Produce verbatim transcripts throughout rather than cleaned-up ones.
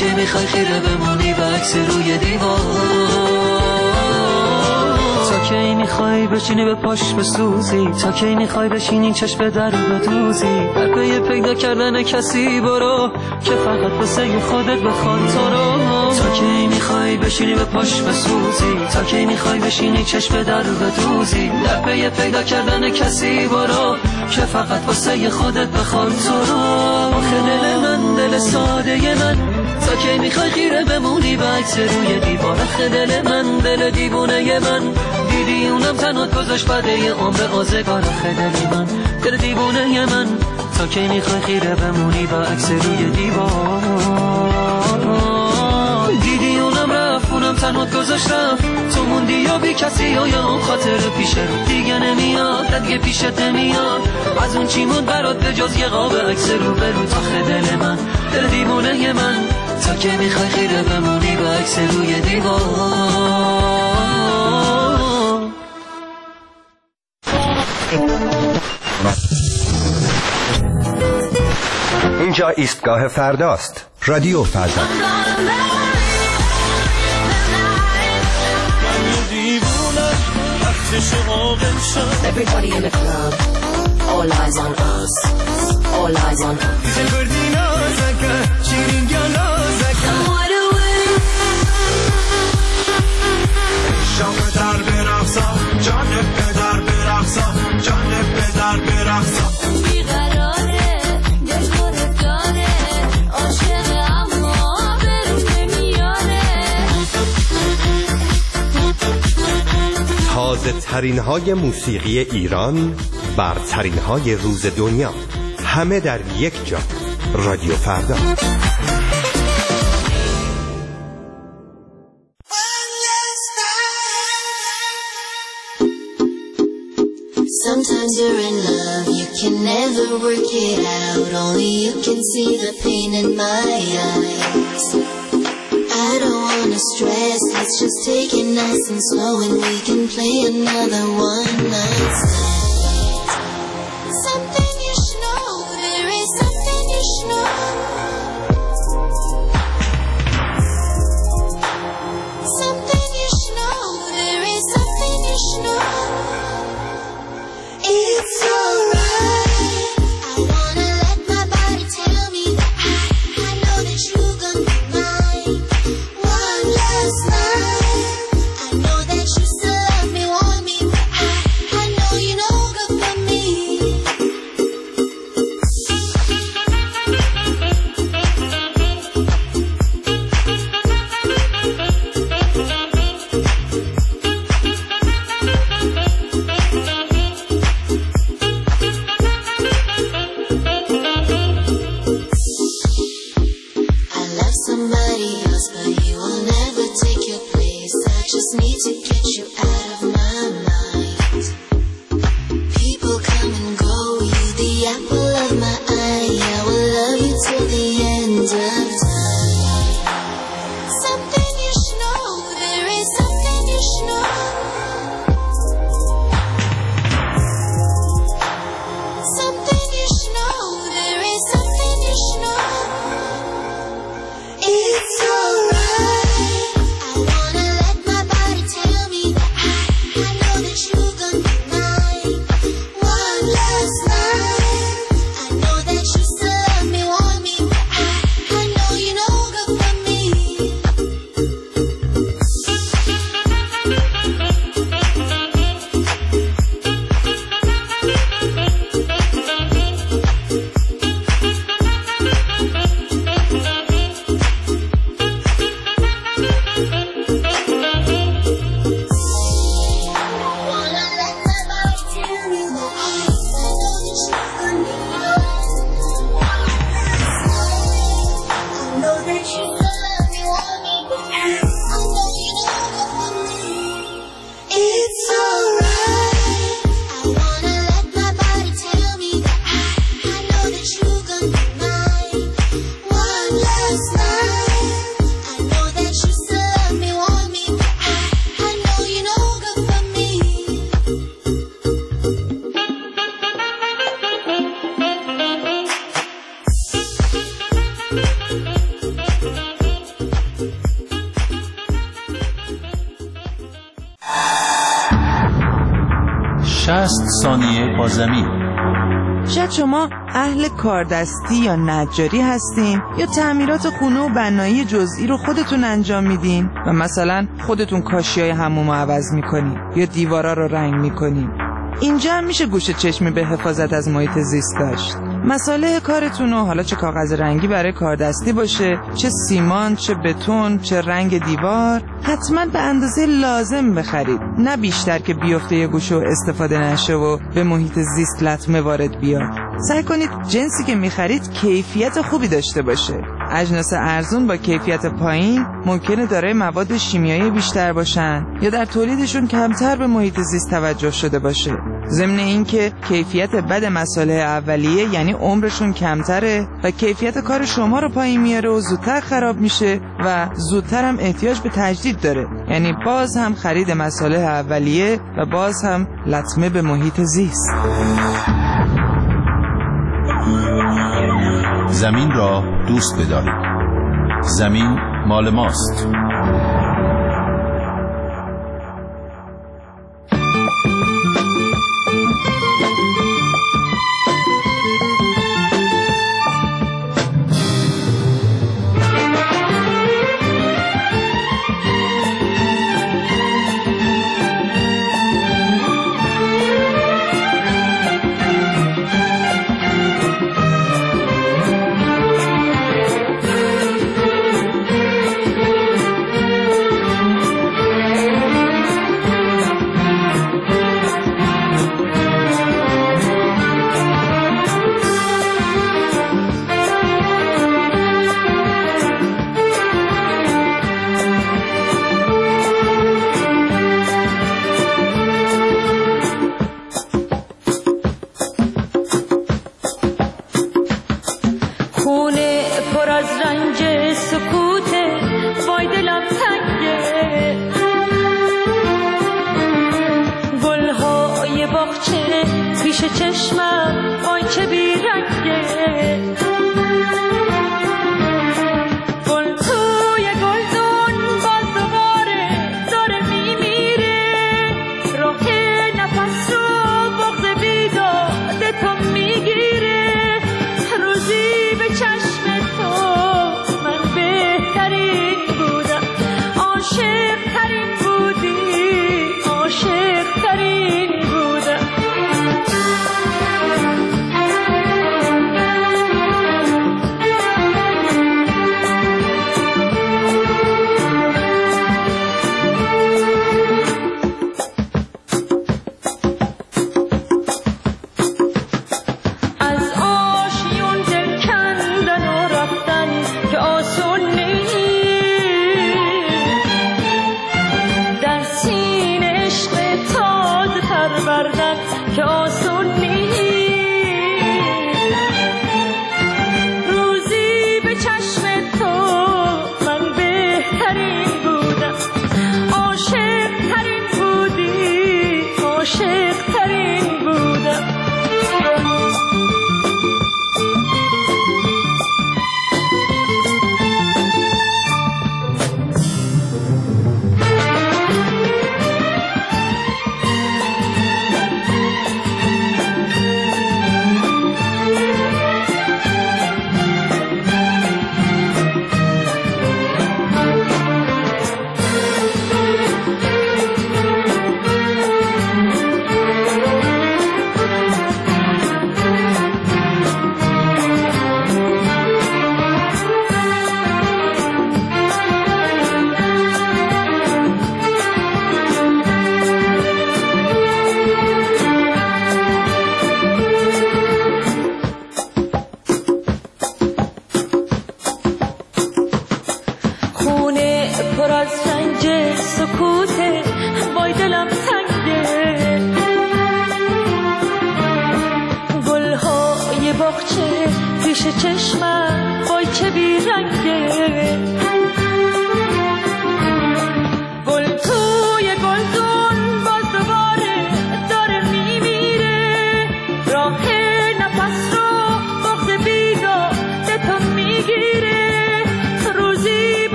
که میخوای خیره بمونی به عکس روی دیوار، تا کی میخوای بشینی به پاش بسوزی، تا کی میخوای بشینی چشم در بدوزی، در پی پیدا کردن کسی برو که فقط واسه خودت بخواد تو رو، تا کی میخوای بشینی به پاش بسوزی، تا کی میخوای بشینی چشم در بدوزی، در پی پیدا کردن کسی برو که فقط واسه خودت بخواد تو رو. آخه دل من دل ساده من، تا کی میخوای خیره بمونی به عکس روی دیوار، آخه دل من دل دیوونه من، دیدی اونم تنات گذاشت بده عمر آزگار، آخه دل من دل دیوونه من، تا کی میخوای خیره بمونی به عکس روی دیوار، دیدی اونم رفت اونم تنات گذاشت رفت، تو موندی یا بی کسی یا یا اون خاطر پیشه رو دیگه نمیاد، دیگه پیشت نمیاد، از اون چی موند برات به جز یه قاب عکس رو به رو، آخه دل من دل دیوونه من، تا کی میخوای خیره بمونی به عکس روی دیوار. اینجا ایستگاه فرداست. رادیو فردا. Everybody in the club, all eyes on us, all eyes on us. شام در برقصا، جان پدر برقصا، جان پدر برقصا. بیقراره، دلخور داره، عاشق اما برون نمیاره. تازه ترین های موسیقی ایران، برترین های روز دنیا، همه در یک جا. رادیو فردا. Sometimes you're in love, you can never work it out. Only you can see the pain in my eyes. I don't wanna stress, let's just take it nice and slow, and we can play another one night stand. Something you should know, there is something you should know. Something you should know, there is something you should know. It's alright, I wanna let my body tell me that I, I know that you're gonna be mine. One last night, I know that you still love me, want me, but I, I know you know good for me. I love somebody else, but you will never take your place. I just need to get you out of my mind. People come and go, you the apple of my eye. I will love you till the end of time. Something you should know, there is something you should know. Something you should know, there is something you should know. It's alright, I wanna let my body tell me that I, I know that you're gonna be mine. One last night, I know that you still love me, want me, but I, I know you know good for me. Wanna let my body tell me that I, I know that you're gonna be mine. One last night, I know that you still love me, want me, but I, I know you know good for me. It's alright, I wanna let my body tell me that I, I know that you're gonna be mine. One last night, I know that you still love me, want me, but I, I know you know good for me. شصت ثانیه با زمین. شاید شما اهل کاردستی یا نجاری هستین یا تعمیرات خونه و بنایی جزئی رو خودتون انجام میدین و مثلا خودتون کاشیای حموم رو عوض میکنین یا دیوارا رو رنگ میکنین. اینجا هم میشه گوشه چشمی به حفاظت از محیط زیست داشت. مساله کارتون رو، حالا چه کاغذ رنگی برای کاردستی باشه، چه سیمان، چه بتون، چه رنگ دیوار، حتما به اندازه لازم بخرید، نه بیشتر که بیفته یه گوشه و استفاده نشه و به محیط زیست لطمه وارد بیاد. سعی کنید جنسی که میخرید کیفیت خوبی داشته باشه. اجناس ارزون با کیفیت پایین ممکنه دارای مواد شیمیایی بیشتر باشن یا در تولیدشون کمتر به محیط زیست توجه شده باشه. ضمن این که کیفیت بد مساله اولیه یعنی عمرشون کمتره و کیفیت کار شما رو پایین میاره و زودتر خراب میشه و زودتر هم احتیاج به تجدید داره، یعنی باز هم خرید مساله اولیه و باز هم لطمه به محیط زیست. زمین را دوست بدارید. زمین مال ماست.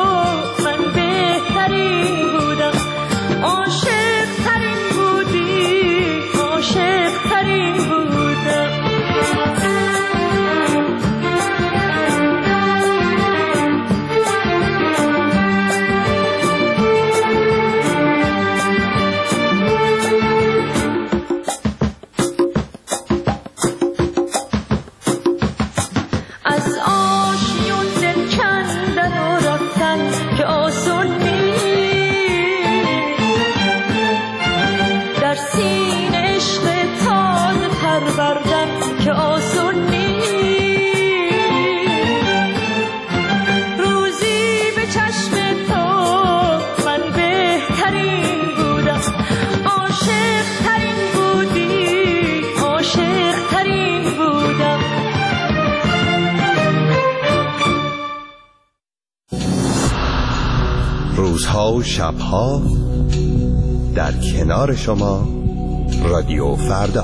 عاشق ترین بودی روزها و شبها در کنار شما رادیو فردا.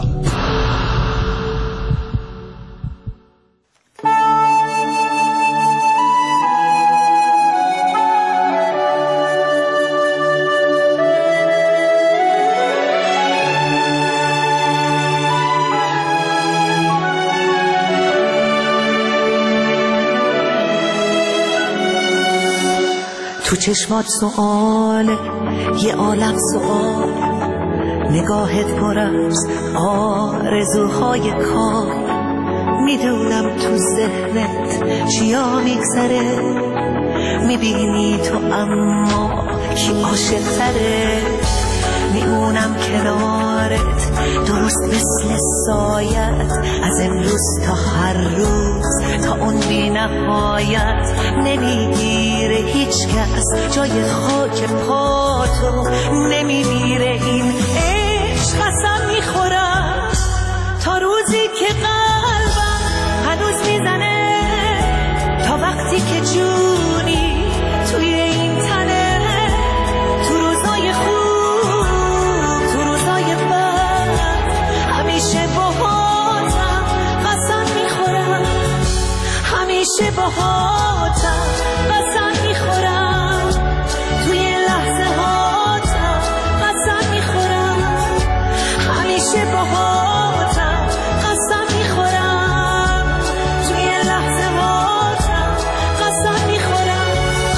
تو چشمات سؤاله، یه عالم سؤال، نگاهت پر از آرزوهای کار. میدونم تو ذهنت چیا میگذره، میبینی تو اما کی عاشق تره. میمونم کنارت درست مثل سایت، از امروز تا هر روز تا اون بی نهایت. نمیگیره هیچ کس جای خاک پاتو، نمیمیره این عشق. قسم میخورم تا روزی که قلبم هنوز میزنه، تا وقتی که جونی توی این تنه. تو روزای خوب، تو روزای بد، همیشه باهاتم قسم میخورم، همیشه باهاتم قسم میخورم. توی لحظه هاتم قسم میخورم، همیشه باهاتم قسم میخورم. توی لحظه هاتم قسم میخورم.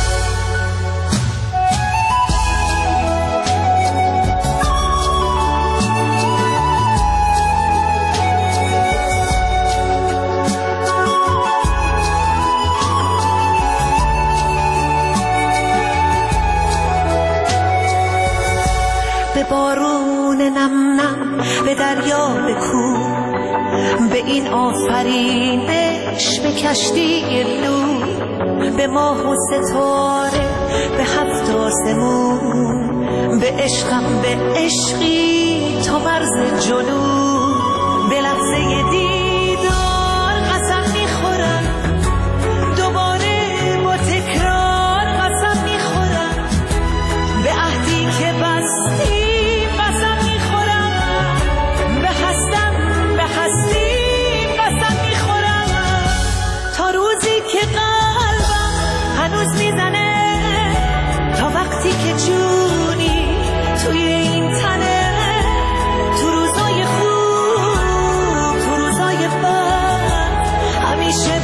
به بارون نم نم، به دریا، به کوه، به این آفرینش، به کشتی نور، به ماه و ستاره، به هفت آسمون، به عشقم، به عشقی تا مرز جنون. به لحظه دیدار قسم میخورم، دوباره با تکرار قسم میخورم. به عهدی که بستی قسم میخورم، به هستم، به هستی قسم میخورم. تا روزی که قلبم هنوز میزنه، تا وقتی که جونی توی این تنه. تو روزای خوب، تو روزای بد، همیشه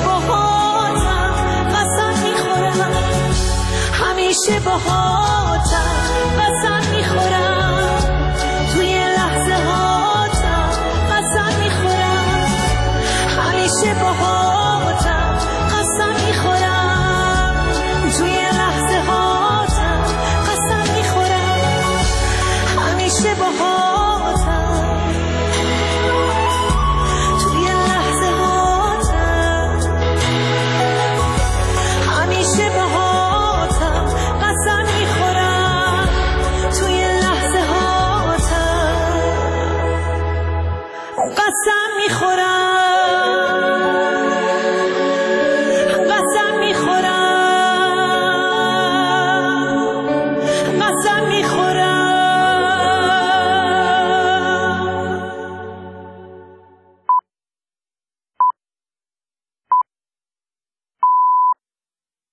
باهاتم قسم میخورم، همیشه باهاتم قسم